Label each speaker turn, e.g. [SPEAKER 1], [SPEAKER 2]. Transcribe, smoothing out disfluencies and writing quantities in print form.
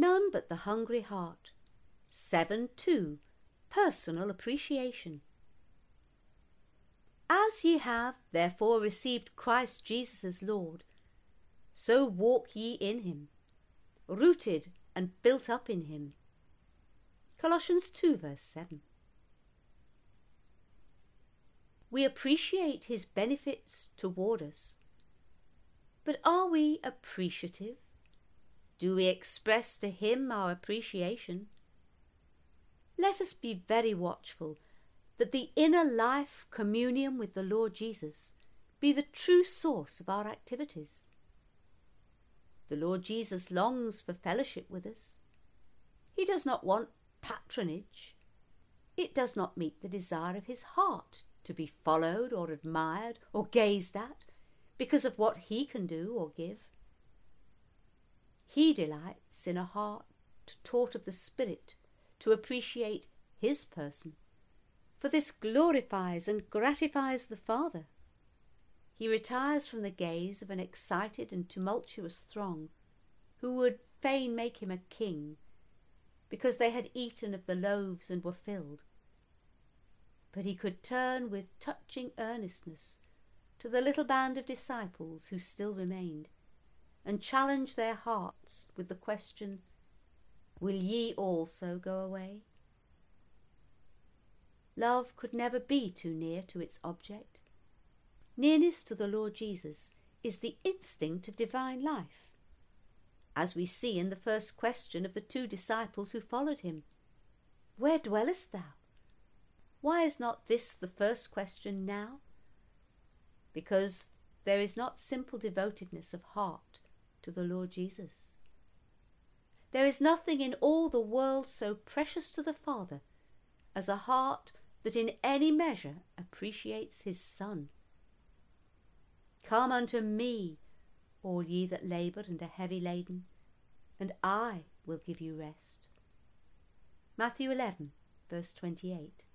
[SPEAKER 1] none but the hungry heart. 7.2. Personal appreciation. As ye have therefore received Christ Jesus as Lord, so walk ye in him, rooted and built up in him. Colossians 2 verse 7. We appreciate his benefits toward us, but are we appreciative? Do we express to him our appreciation? Let us be very watchful that the inner life communion with the Lord Jesus be the true source of our activities. The Lord Jesus longs for fellowship with us. He does not want patronage. It does not meet the desire of his heart to be followed or admired or gazed at because of what he can do or give. He delights in a heart taught of the Spirit to appreciate his person, for this glorifies and gratifies the Father. He retires from the gaze of an excited and tumultuous throng who would fain make him a king because they had eaten of the loaves and were filled. But he could turn with touching earnestness to the little band of disciples who still remained and challenge their hearts with the question, "Will ye also go away?" Love could never be too near to its object. Nearness to the Lord Jesus is the instinct of divine life, as we see in the first question of the two disciples who followed him. Where dwellest thou? Why is not this the first question now? Because there is not simple devotedness of heart to the Lord Jesus. There is nothing in all the world so precious to the Father as a heart that in any measure appreciates his Son. Come unto me, all ye that labour and are heavy laden, and I will give you rest. Matthew 11, verse 28.